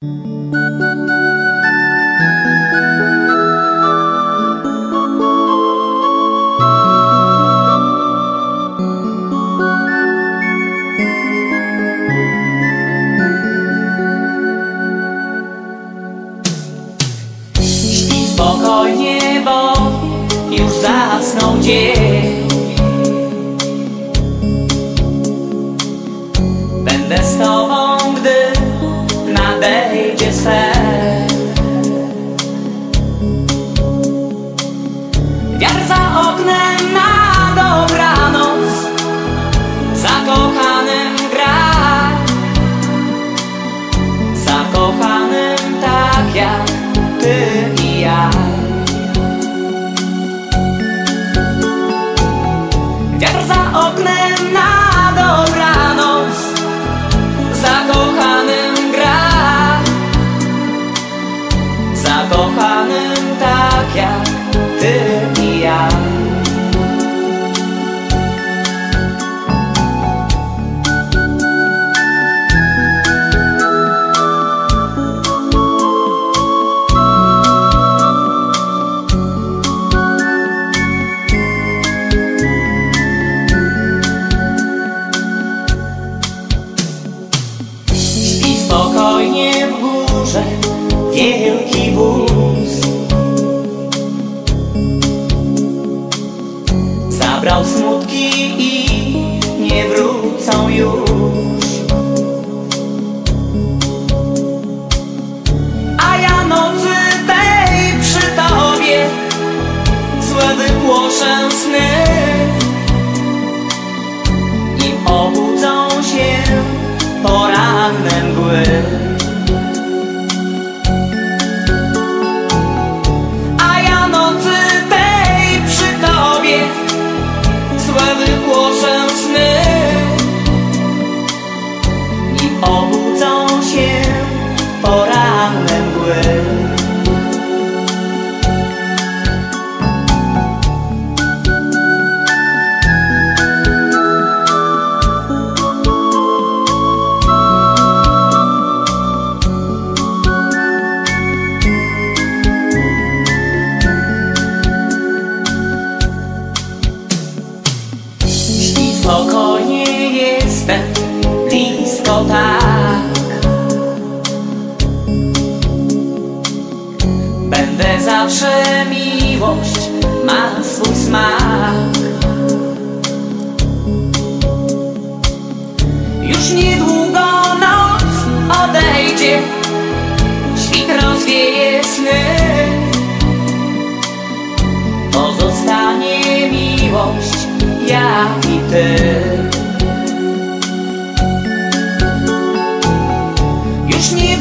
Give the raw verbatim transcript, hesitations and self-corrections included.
Śpi spokojnie, bo już zasnął dzień. Będę z tobą, gdy nadejdzie sen. Wiatr za oknem na dobranoc zakochanym gra. Zakochanym tak jak ty i ja. Wiatr za oknem na dobranoc zakochanym gra. Zakochanym tak jak ty i ja. Spokojnie w górze wielki wóz zabrał smutki i nie wrócą już. A ja nocy tej przy tobie złe wygłoszę sny. Nim obudzą się poranne mgły. A ja nocy tej przy tobie złe wygłoszę sny. Nim obudzą się poranne mgły. Spokojnie, jestem blisko tak. Będę zawsze, miłość ma swój smak. Już niedługo noc odejdzie, świt rozwieje sny. Pozostanie miłość, ja i ty. Już nie